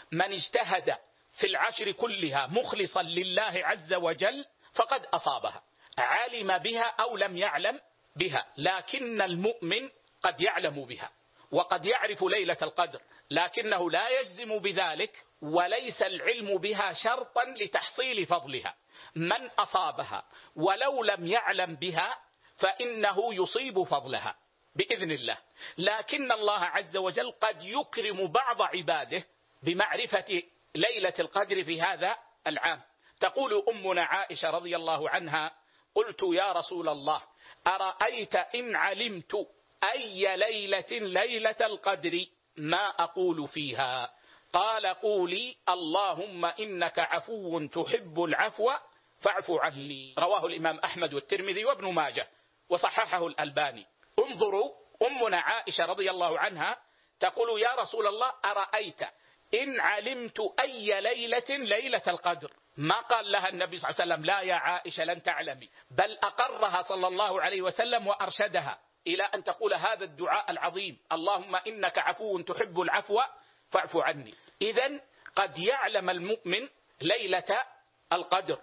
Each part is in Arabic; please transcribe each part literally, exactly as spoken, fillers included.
من اجتهد في العشر كلها مخلصا لله عز وجل فقد أصابها، علم بها أو لم يعلم بها. لكن المؤمن قد يعلم بها وقد يعرف ليلة القدر، لكنه لا يجزم بذلك، وليس العلم بها شرطا لتحصيل فضلها. من أصابها ولو لم يعلم بها فإنه يصيب فضلها بإذن الله. لكن الله عز وجل قد يكرم بعض عباده بمعرفة ليلة القدر في هذا العام. تقول أمنا عائشة رضي الله عنها: قلت يا رسول الله أرأيت إن علمت أي ليلة ليلة القدر ما أقول فيها؟ قال: قولي اللهم إنك عفو تحب العفو فاعف عني. رواه الإمام أحمد والترمذي وابن ماجه وصححه الألباني. انظروا، أمنا عائشة رضي الله عنها تقول: يا رسول الله أرأيت إن علمت أي ليلة ليلة القدر؟ ما قال لها النبي صلى الله عليه وسلم: لا يا عائشة لن تعلمي، بل أقرها صلى الله عليه وسلم وأرشدها إلى أن تقول هذا الدعاء العظيم: اللهم إنك عفو تحب العفو فاعف عني. إذن قد يعلم المؤمن ليلة القدر.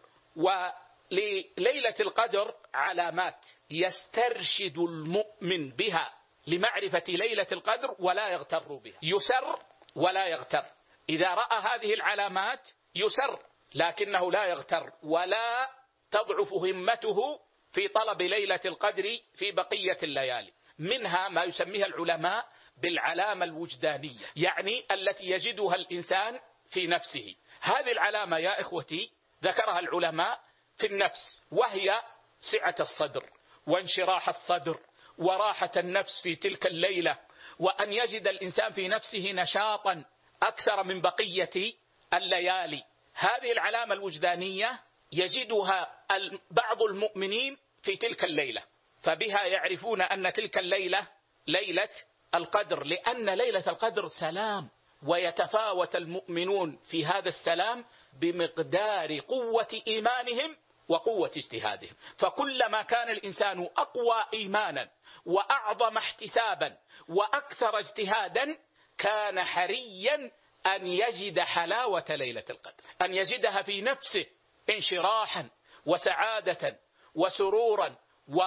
وليلة القدر علامات يسترشد المؤمن بها لمعرفة ليلة القدر ولا يغتر بها، يسر ولا يغتر. إذا رأى هذه العلامات يسر لكنه لا يغتر، ولا تضعف همته في طلب ليلة القدر في بقية الليالي. منها ما يسميها العلماء بالعلامة الوجدانية، يعني التي يجدها الإنسان في نفسه. هذه العلامة يا إخوتي ذكرها العلماء في النفس، وهي سعة الصدر وانشراح الصدر وراحة النفس في تلك الليلة، وأن يجد الإنسان في نفسه نشاطا أكثر من بقية الليالي. هذه العلامة الوجدانية يجدها بعض المؤمنين في تلك الليلة، فبها يعرفون أن تلك الليلة ليلة القدر، لأن ليلة القدر سلام، ويتفاوت المؤمنون في هذا السلام بمقدار قوة إيمانهم وقوة اجتهادهم. فكلما كان الإنسان أقوى إيمانا وأعظم احتسابا وأكثر اجتهادا كان حريا أن يجد حلاوة ليلة القدر، أن يجدها في نفسه انشراحا وسعادة وسرورا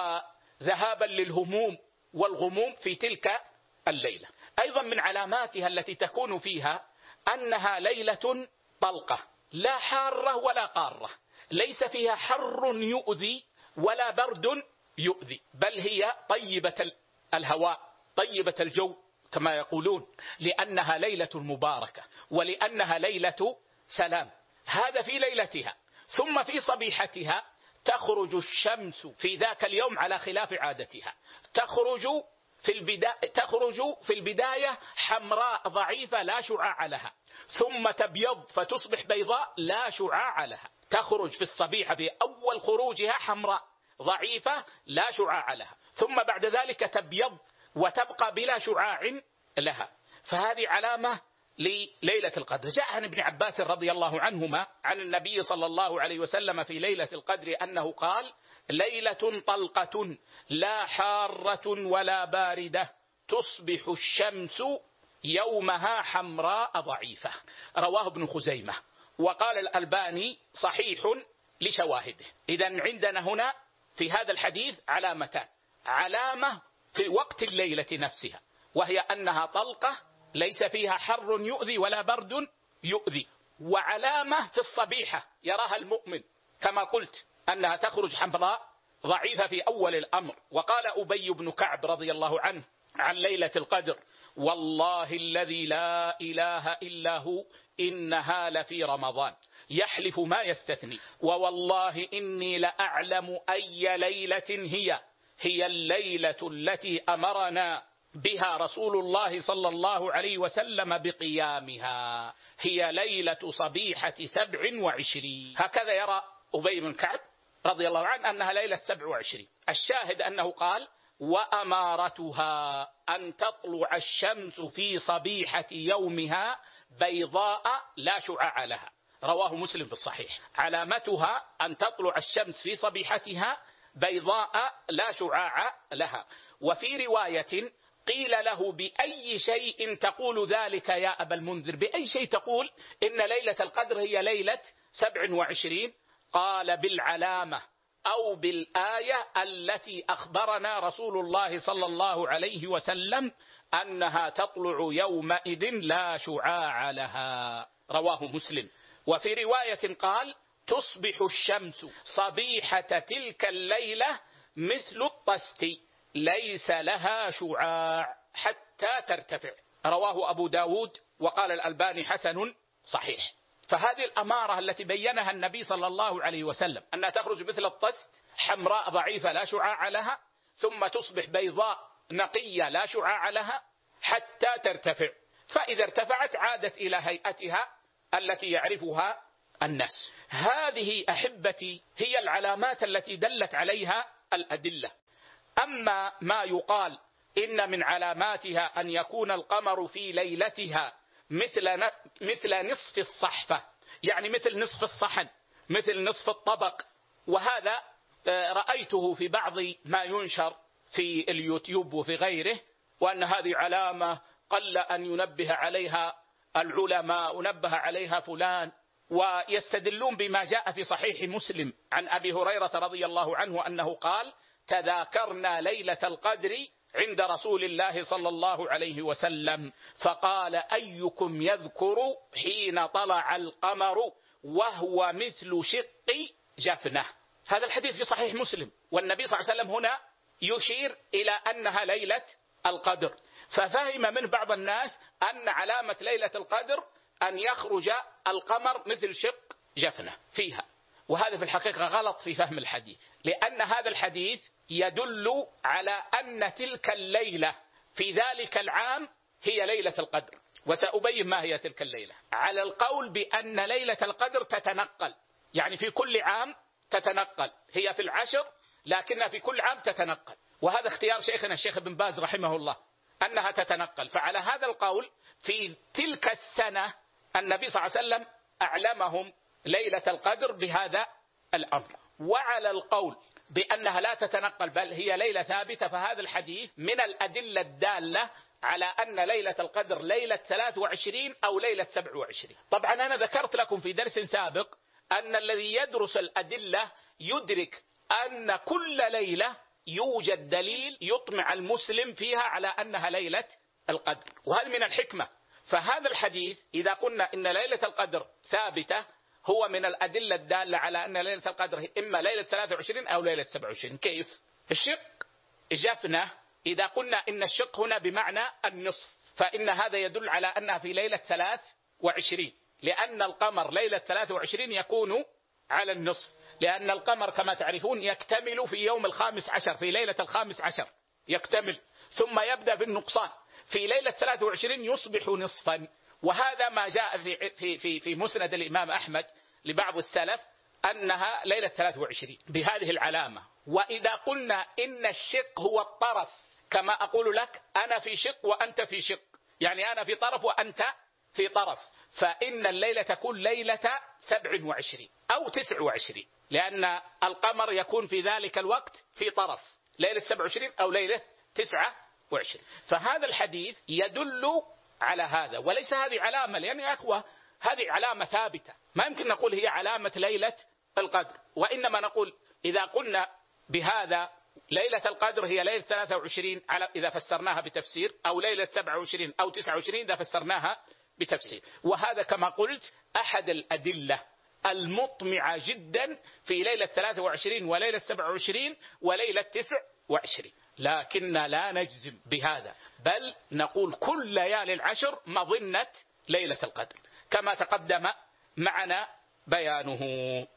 وذهابا للهموم والغموم في تلك الليلة. أيضا من علاماتها التي تكون فيها أنها ليلة طلقة، لا حارة ولا قارة، ليس فيها حر يؤذي ولا برد يؤذي، بل هي طيبة الهواء طيبة الجو كما يقولون، لأنها ليلة مباركة ولأنها ليلة سلام. هذا في ليلتها. ثم في صبيحتها تخرج الشمس في ذاك اليوم على خلاف عادتها، تخرج في البداية, تخرج في البداية حمراء ضعيفة لا شعاع لها، ثم تبيض فتصبح بيضاء لا شعاع لها. تخرج في الصبيحة في أول خروجها حمراء ضعيفة لا شعاع لها، ثم بعد ذلك تبيض وتبقى بلا شعاع لها. فهذه علامة لليلة القدر. جاء عن ابن عباس رضي الله عنهما عن النبي صلى الله عليه وسلم في ليلة القدر أنه قال: ليلة طلقة لا حارة ولا باردة تصبح الشمس يومها حمراء ضعيفة. رواه ابن خزيمة، وقال الألباني صحيح لشواهده. إذن عندنا هنا في هذا الحديث علامتان: علامة في وقت الليلة نفسها وهي أنها طلقة ليس فيها حر يؤذي ولا برد يؤذي، وعلامة في الصبيحة يراها المؤمن كما قلت أنها تخرج حمراء ضعيفة في أول الأمر. وقال أبي بن كعب رضي الله عنه عن ليلة القدر: والله الذي لا إله إلا هو إنها لفي رمضان، يحلف ما يستثني، ووالله إني لأعلم أي ليلة هي هي الليلة التي أمرنا بها رسول الله صلى الله عليه وسلم بقيامها، هي ليلة صبيحة سبع وعشرين. هكذا يرى أبي بن كعب رضي الله عنه أنها ليلة سبع وعشرين. الشاهد أنه قال: وأمارتها أن تطلع الشمس في صبيحة يومها بيضاء لا شعاع لها. رواه مسلم في الصحيح. علامتها أن تطلع الشمس في صبيحتها بيضاء لا شعاع لها. وفي رواية قيل له بأي شيء تقول ذلك يا أبا المنذر؟ بأي شيء تقول إن ليلة القدر هي ليلة سبع وعشرين؟ قال بالعلامة أو بالآية التي أخبرنا رسول الله صلى الله عليه وسلم أنها تطلع يومئذ لا شعاع لها، رواه مسلم. وفي رواية قال تصبح الشمس صبيحة تلك الليلة مثل الطست ليس لها شعاع حتى ترتفع، رواه أبو داود وقال الألباني حسن صحيح. فهذه الأمارة التي بينها النبي صلى الله عليه وسلم أنها تخرج مثل الطست حمراء ضعيفة لا شعاع لها، ثم تصبح بيضاء نقية لا شعاع لها حتى ترتفع، فإذا ارتفعت عادت إلى هيئتها التي يعرفها الناس. هذه أحبتي هي العلامات التي دلت عليها الأدلة. أما ما يقال إن من علاماتها أن يكون القمر في ليلتها مثل مثل نصف الصحفة، يعني مثل نصف الصحن، مثل نصف الطبق، وهذا رأيته في بعض ما ينشر في اليوتيوب وفي غيره، وأن هذه علامة قل أن ينبه عليها العلماء ونبه عليها فلان، ويستدلون بما جاء في صحيح مسلم عن أبي هريرة رضي الله عنه أنه قال تذاكرنا ليلة القدر عند رسول الله صلى الله عليه وسلم فقال أيكم يذكر حين طلع القمر وهو مثل شق جفنة. هذا الحديث في صحيح مسلم، والنبي صلى الله عليه وسلم هنا يشير إلى أنها ليلة القدر. ففهم من بعض الناس أن علامة ليلة القدر أن يخرج القمر مثل شق جفنة فيها، وهذا في الحقيقة غلط في فهم الحديث، لأن هذا الحديث يدل على أن تلك الليلة في ذلك العام هي ليلة القدر، وسأبين ما هي تلك الليلة. على القول بأن ليلة القدر تتنقل، يعني في كل عام تتنقل، هي في العشر لكنها في كل عام تتنقل، وهذا اختيار شيخنا الشيخ ابن باز رحمه الله أنها تتنقل. فعلى هذا القول في تلك السنة النبي صلى الله عليه وسلم أعلمهم ليلة القدر بهذا الأمر. وعلى القول بأنها لا تتنقل بل هي ليلة ثابتة، فهذا الحديث من الأدلة الدالة على أن ليلة القدر ليلة ثلاث وعشرين أو ليلة سبع وعشرين. طبعا أنا ذكرت لكم في درس سابق أن الذي يدرس الأدلة يدرك أن كل ليلة يوجد دليل يطمع المسلم فيها على أنها ليلة القدر، وهذا من الحكمة. فهذا الحديث إذا قلنا إن ليلة القدر ثابتة هو من الأدلة الدالة على أن ليلة القدر إما ليلة ثلاث وعشرين أو ليلة سبع وعشرين. كيف؟ الشق جفنة، إذا قلنا إن الشق هنا بمعنى النصف، فإن هذا يدل على أنها في ليلة ثلاث وعشرين، لأن القمر ليلة ثلاث وعشرين يكون على النصف، لأن القمر كما تعرفون يكتمل في يوم الخامس عشر، في ليلة الخامس عشر يكتمل، ثم يبدأ بالنقصان، في ليلة ثلاث وعشرين يصبح نصفا. وهذا ما جاء في في في, في مسند الإمام أحمد لبعض السلف أنها ليلة ثلاث وعشرين بهذه العلامة. وإذا قلنا إن الشق هو الطرف، كما أقول لك أنا في شق وأنت في شق، يعني أنا في طرف وأنت في طرف، فإن الليلة تكون ليلة سبع وعشرين أو تسع وعشرين، لأن القمر يكون في ذلك الوقت في طرف، ليلة سبع وعشرين أو ليلة تسعة وعشرين. فهذا الحديث يدل على هذا، وليس هذه علامة، لأن يا أخوة هذه علامة ثابتة، ما يمكن نقول هي علامة ليلة القدر، وإنما نقول إذا قلنا بهذا ليلة القدر هي ليلة ثلاثة وعشرين على إذا فسرناها بتفسير، أو ليلة سبعة وعشرين أو تسعة وعشرين إذا فسرناها بتفسير. وهذا كما قلت أحد الأدلة المطمعة جدا في ليلة ثلاثة وعشرين وليلة سبعة وعشرين وليلة تسعة وعشرين، لكن لا نجزم بهذا، بل نقول كل ليالي العشر مظنة ليلة القدر كما تقدم معنا بيانه.